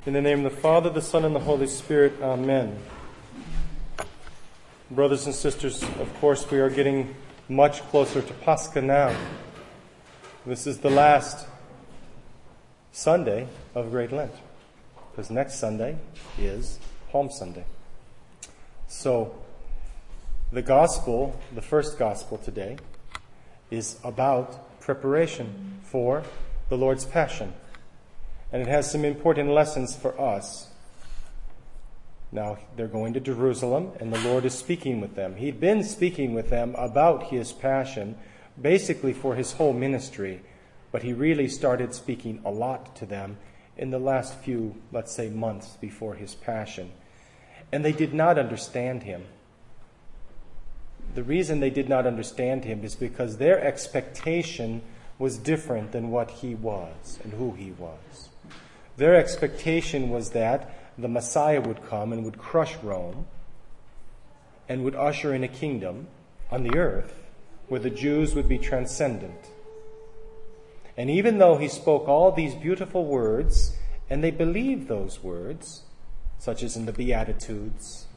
In the name of the Father, the Son, and the Holy Spirit. Amen. Brothers and sisters, of course, we are getting much closer to Pascha now. This is the last Sunday of Great Lent, because next Sunday is Palm Sunday. So, the gospel, the first gospel today, is about preparation for the Lord's Passion. And it has some important lessons for us. Now, they're going to Jerusalem, and the Lord is speaking with them. He'd been speaking with them about his passion, basically for his whole ministry, but he really started speaking a lot to them in the last few, let's say, months before his passion. And they did not understand him. The reason they did not understand him is because their expectation was different than what he was and who he was. Their expectation was that the Messiah would come and would crush Rome and would usher in a kingdom on the earth where the Jews would be transcendent. And even though he spoke all these beautiful words, and they believed those words, such as in the Beatitudes,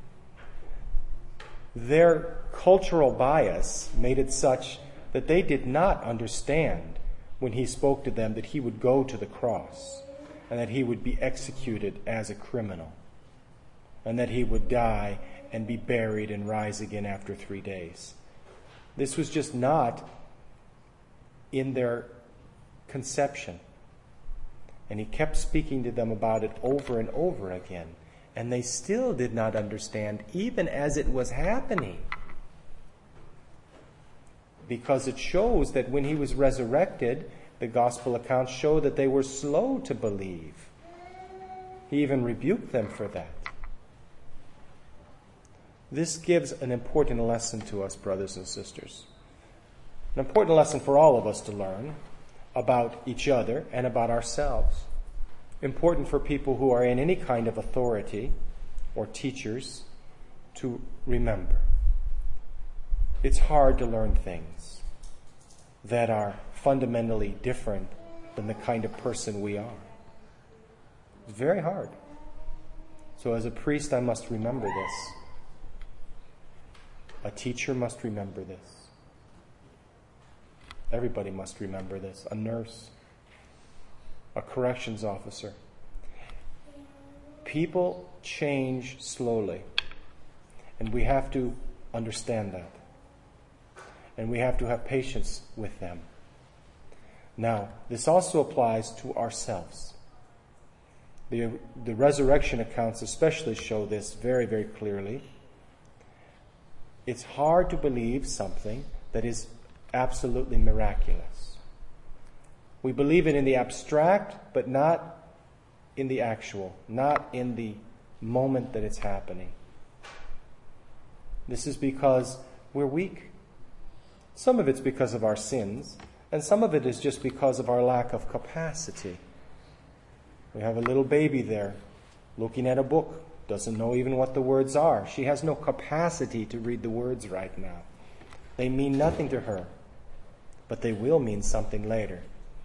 their cultural bias made it such that they did not understand when he spoke to them that he would go to the cross and that he would be executed as a criminal and that he would die and be buried and rise again after 3 days. This was just not in their conception. And he kept speaking to them about it over and over again. And they still did not understand, even as it was happening. Because it shows that when he was resurrected, the gospel accounts show that they were slow to believe. He even rebuked them for that. This gives an important lesson to us, brothers and sisters. An important lesson for all of us to learn about each other and about ourselves. Important for people who are in any kind of authority or teachers to remember. It's hard to learn things that are fundamentally different than the kind of person we are. It's very hard. So as a priest, I must remember this. A teacher must remember this. Everybody must remember this. A nurse, a corrections officer. People change slowly, and we have to understand that. And we have to have patience with them. Now, this also applies to ourselves. The resurrection accounts especially show this very, very clearly. It's hard to believe something that is absolutely miraculous. We believe it in the abstract, but not in the actual, not in the moment that it's happening. This is because we're weak. Some of it's because of our sins, and some of it is just because of our lack of capacity. We have a little baby there looking at a book, doesn't know even what the words are. She has no capacity to read the words right now. They mean nothing to her, but they will mean something later.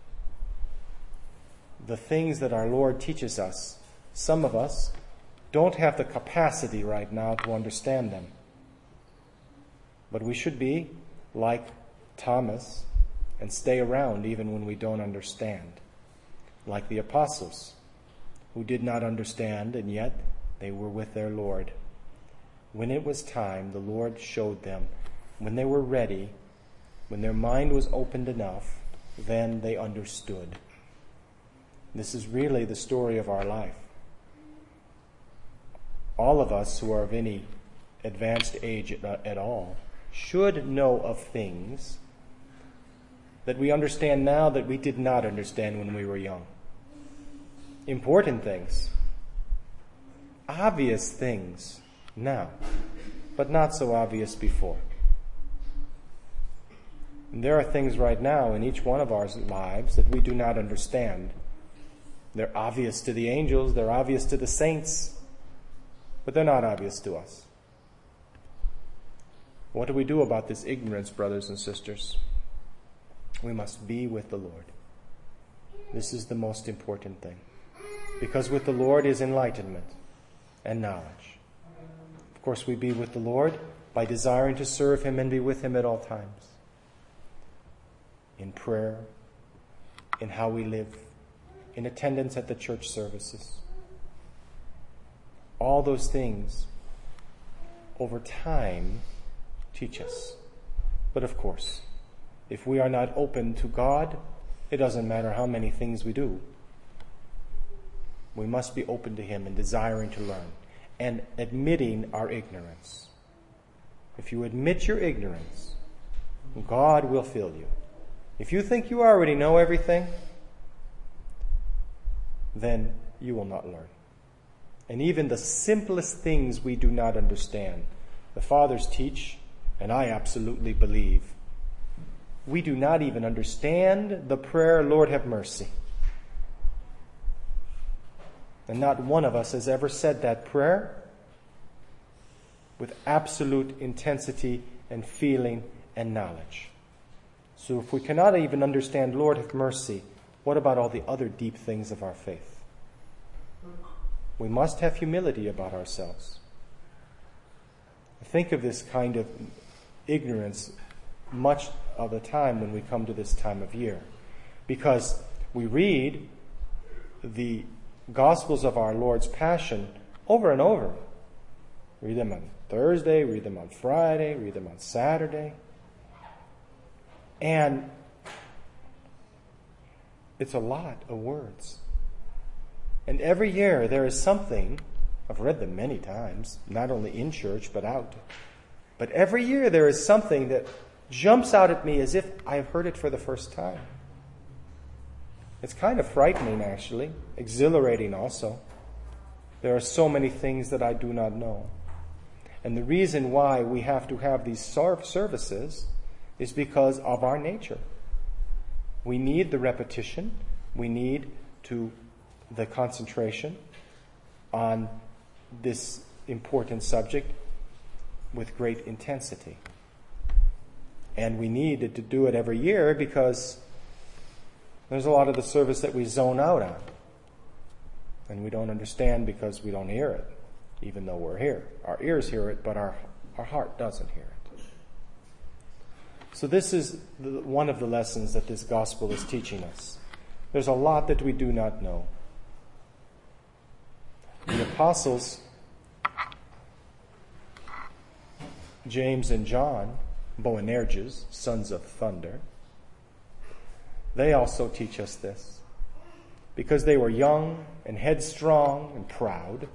The things that our Lord teaches us, some of us don't have the capacity right now to understand them. But we should be like Thomas and stay around even when we don't understand. Like the apostles, who did not understand, and yet they were with their Lord. When it was time, the Lord showed them. When they were ready, when their mind was opened enough, then they understood. This is really the story of our life. All of us who are of any advanced age at all should know of things that we understand now that we did not understand when we were young. Important things. Obvious things now, but not so obvious before. And there are things right now in each one of our lives that we do not understand. They're obvious to the angels, they're obvious to the saints, but they're not obvious to us. What do we do about this ignorance, brothers and sisters? We must be with the Lord. This is the most important thing. Because with the Lord is enlightenment and knowledge. Of course, we be with the Lord by desiring to serve Him and be with Him at all times. In prayer, in how we live, in attendance at the church services. All those things over time teach us. But of course, if we are not open to God, it doesn't matter how many things we do. We must be open to Him and desiring to learn and admitting our ignorance. If you admit your ignorance, God will fill you. If you think you already know everything, then you will not learn. And even the simplest things we do not understand. The fathers teach, and I absolutely believe, we do not even understand the prayer, Lord have mercy. And not one of us has ever said that prayer with absolute intensity and feeling and knowledge. So if we cannot even understand, Lord have mercy, what about all the other deep things of our faith? We must have humility about ourselves. I think of this kind of ignorance much of the time when we come to this time of year, because we read the Gospels of our Lord's Passion over and over. Read them on Thursday, read them on Friday, read them on Saturday. And it's a lot of words. And every year there is something, I've read them many times, not only in church but out. But every year there is something that jumps out at me as if I've heard it for the first time. It's kind of frightening, actually, exhilarating also. There are so many things that I do not know. And the reason why we have to have these services is because of our nature. We need the repetition. We need the concentration on this important subject with great intensity. And we needed to do it every year because there's a lot of the service that we zone out on. And we don't understand because we don't hear it, even though we're here. Our ears hear it, but our heart doesn't hear it. So this is one of the lessons that this gospel is teaching us. There's a lot that we do not know. The apostles, James and John, Boanerges, sons of thunder, they also teach us this. Because they were young and headstrong and proud,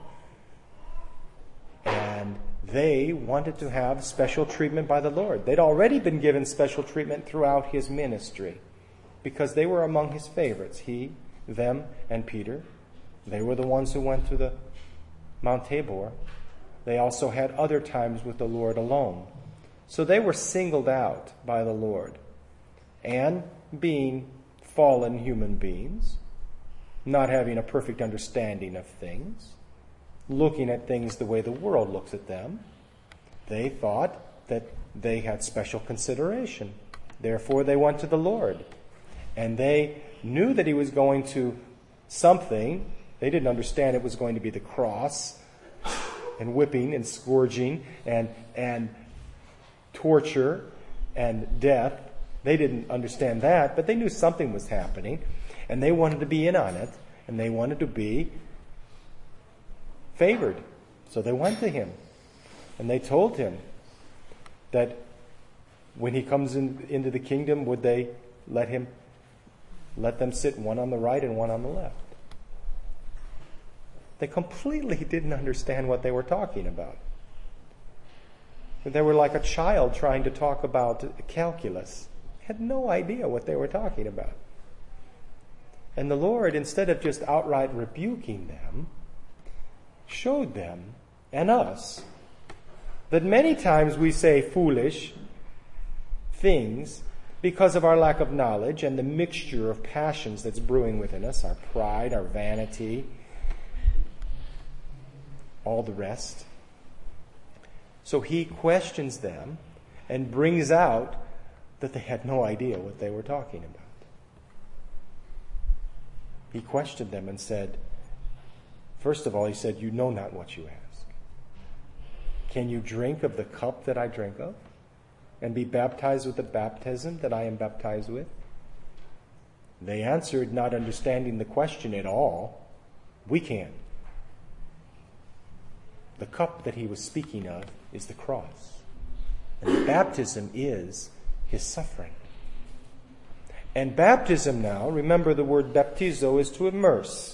and they wanted to have special treatment by the Lord. They'd already been given special treatment throughout His ministry because they were among His favorites. He, them, and Peter. They were the ones who went to the Mount Tabor. They also had other times with the Lord alone. So they were singled out by the Lord. And being fallen human beings, not having a perfect understanding of things, looking at things the way the world looks at them, they thought that they had special consideration. Therefore, they went to the Lord. And they knew that He was going to something. They didn't understand it was going to be the cross and whipping and scourging and torture and death. They didn't understand that, but they knew something was happening. And they wanted to be in on it. And they wanted to be favored. So they went to Him. And they told Him that when He comes into the kingdom, would they let them sit one on the right and one on the left? They completely didn't understand what they were talking about. They were like a child trying to talk about calculus. Had no idea what they were talking about. And the Lord, instead of just outright rebuking them, showed them and us that many times we say foolish things because of our lack of knowledge and the mixture of passions that's brewing within us, our pride, our vanity, all the rest. So He questions them and brings out that they had no idea what they were talking about. He questioned them and said, First of all, he said, you know not what you ask. Can you drink of the cup that I drink of? And be baptized with the baptism that I am baptized with? They answered, not understanding the question at all, we can. The cup that he was speaking of is the cross. And the baptism is his suffering. And baptism now, remember the word baptizo is to immerse.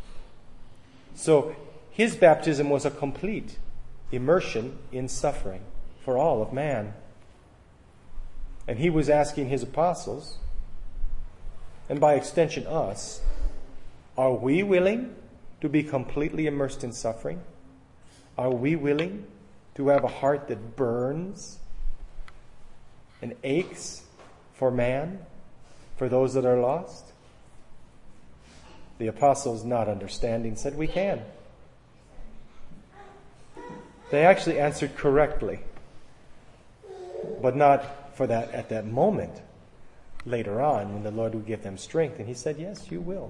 So his baptism was a complete immersion in suffering for all of man. And he was asking his apostles, and by extension us, are we willing to be completely immersed in suffering? Are we willing to have a heart that burns and aches for man, for those that are lost? The apostles, not understanding, said, we can. They actually answered correctly, but not for that at that moment. Later on, when the Lord would give them strength, and he said, yes, you will.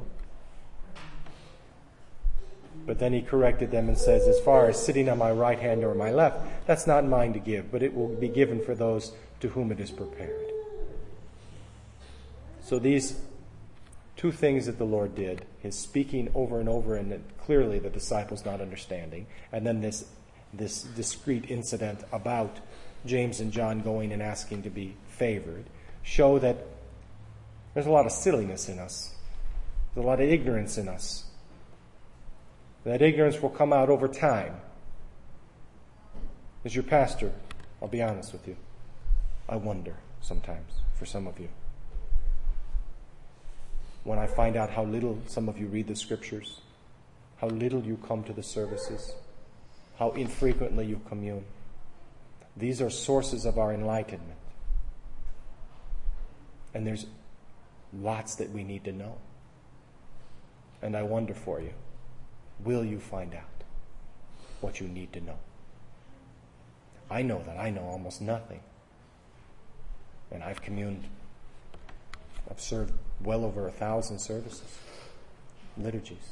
But then he corrected them and says, as far as sitting on my right hand or my left, that's not mine to give, but it will be given for those to whom it is prepared. So these two things that the Lord did, his speaking over and over, and clearly the disciples not understanding, and then this discrete incident about James and John going and asking to be favored, show that there's a lot of silliness in us. There's a lot of ignorance in us. That ignorance will come out over time. As your pastor, I'll be honest with you, I wonder sometimes for some of you. When I find out how little some of you read the scriptures, how little you come to the services, how infrequently you commune. These are sources of our enlightenment. And there's lots that we need to know. And I wonder for you, will you find out what you need to know? I know that I know almost nothing. And I've served well over 1,000 services, liturgies.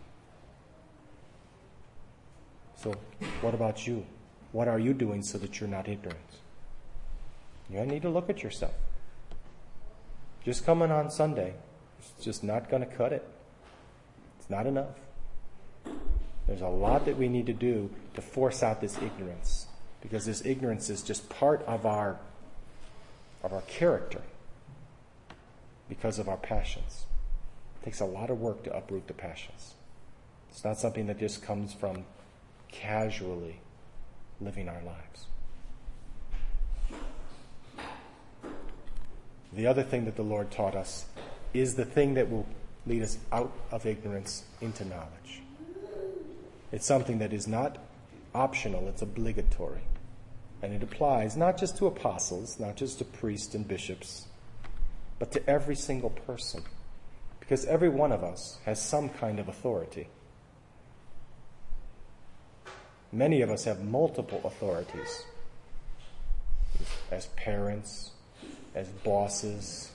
So what about you? What are you doing so that you're not ignorant? You need to look at yourself. Just coming on Sunday, it's just not going to cut it. It's not enough. There's a lot that we need to do to force out this ignorance, because this ignorance is just part of our character because of our passions. It takes a lot of work to uproot the passions. It's not something that just comes from casually living our lives. The other thing that the Lord taught us is the thing that will lead us out of ignorance into knowledge. It's something that is not optional, it's obligatory. And it applies not just to apostles, not just to priests and bishops, but to every single person. Because every one of us has some kind of authority. Many of us have multiple authorities. As parents, as bosses,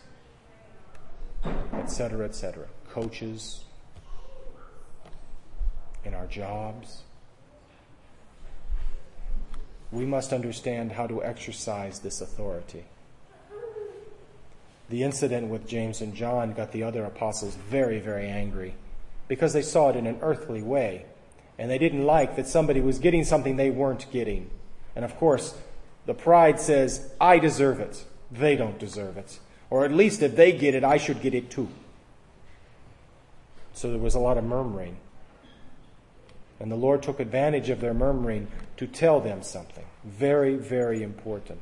etc., coaches, in our jobs. We must understand how to exercise this authority. The incident with James and John got the other apostles very, very angry because they saw it in an earthly way. And they didn't like that somebody was getting something they weren't getting. And of course, the pride says, I deserve it. They don't deserve it. Or at least if they get it, I should get it too. So there was a lot of murmuring. And the Lord took advantage of their murmuring to tell them something very, very important.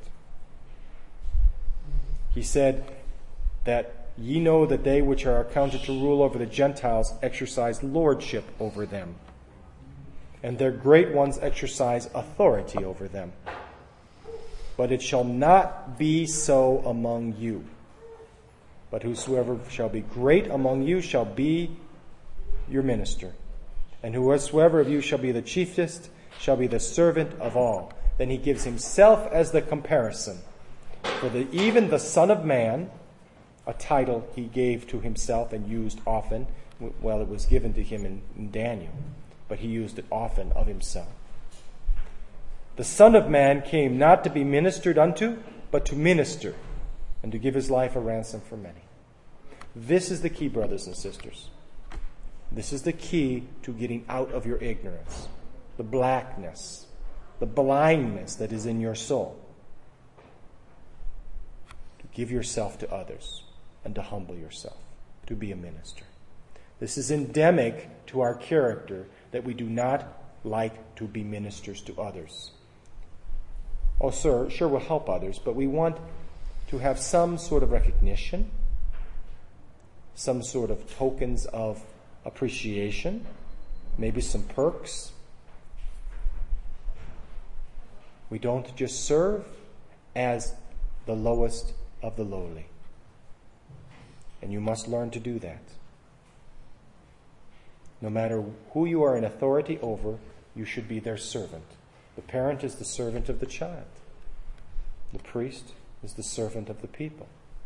He said that ye know that they which are accounted to rule over the Gentiles exercise lordship over them, and their great ones exercise authority over them. But it shall not be so among you. But whosoever shall be great among you shall be your minister. And whosoever of you shall be the chiefest shall be the servant of all. Then he gives himself as the comparison. For even the Son of Man, a title he gave to himself and used often, well, it was given to him in Daniel. but he used it often of himself. The Son of Man came not to be ministered unto, but to minister, and to give his life a ransom for many. This is the key, brothers and sisters. This is the key to getting out of your ignorance, the blackness, the blindness that is in your soul. To give yourself to others and to humble yourself, to be a minister. This is endemic to our character, that we do not like to be ministers to others. Oh, sure, we'll help others, but we want to have some sort of recognition, some sort of tokens of appreciation, maybe some perks. We don't just serve as the lowest of the lowly. And you must learn to do that. No matter who you are in authority over, you should be their servant. The parent is the servant of the child. The priest is the servant of the people.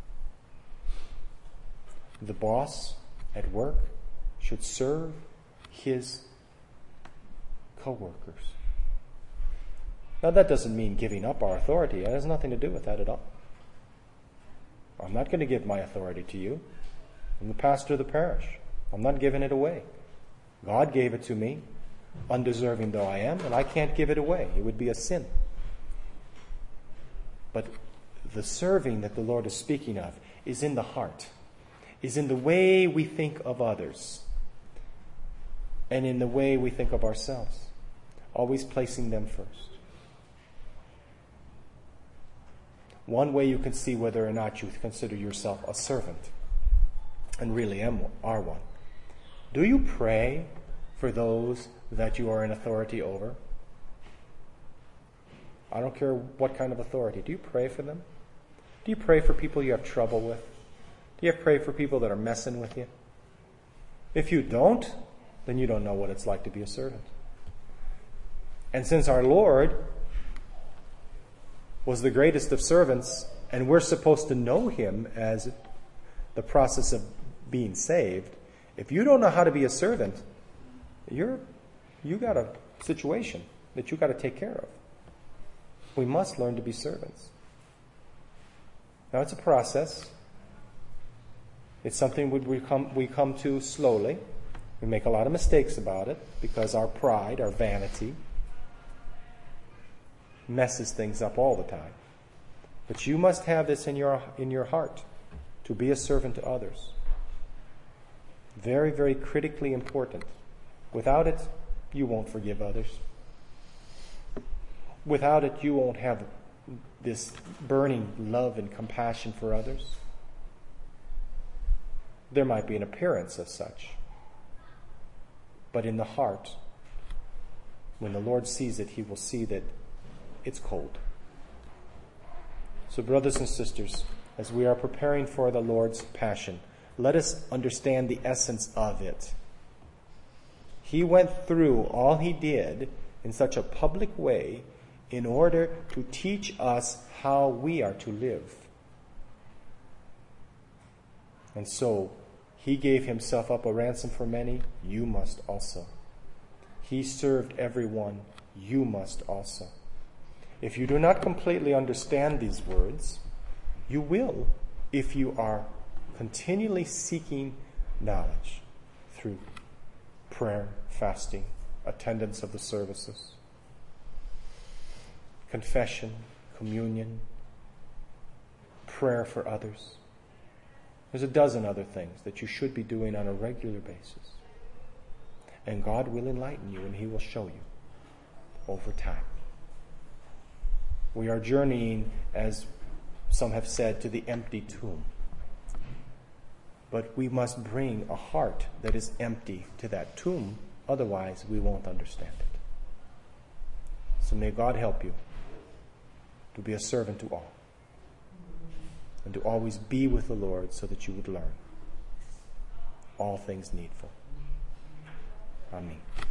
The boss at work should serve his co-workers. Now that doesn't mean giving up our authority. It has nothing to do with that at all. I'm not going to give my authority to you. I'm the pastor of the parish. I'm not giving it away. God gave it to me, undeserving though I am, and I can't give it away. It would be a sin. But the serving that the Lord is speaking of is in the heart, is in the way we think of others, and in the way we think of ourselves, always placing them first. One way you can see whether or not you consider yourself a servant, and really are one. Do you pray for those that you are in authority over? I don't care what kind of authority. Do you pray for them? Do you pray for people you have trouble with? Do you pray for people that are messing with you? If you don't, then you don't know what it's like to be a servant. And since our Lord was the greatest of servants, and we're supposed to know him as the process of being saved, if you don't know how to be a servant, you got a situation that you got to take care of. We must learn to be servants. Now it's a process. It's something we come to slowly. We make a lot of mistakes about it because our pride, our vanity, messes things up all the time. But you must have this in your heart, to be a servant to others. Very, very critically important. Without it, you won't forgive others. Without it, you won't have this burning love and compassion for others. There might be an appearance of such. But in the heart, when the Lord sees it, he will see that it's cold. So, brothers and sisters, as we are preparing for the Lord's passion, let us understand the essence of it. He went through all he did in such a public way in order to teach us how we are to live. And so, he gave himself up a ransom for many. You must also. He served everyone. You must also. If you do not completely understand these words, you will if you are continually seeking knowledge through prayer, fasting, attendance of the services, confession, communion, prayer for others. There's a dozen other things that you should be doing on a regular basis. And God will enlighten you and he will show you over time. We are journeying, as some have said, to the empty tomb. But we must bring a heart that is empty to that tomb, otherwise we won't understand it. So may God help you to be a servant to all, and to always be with the Lord so that you would learn all things needful. Amen.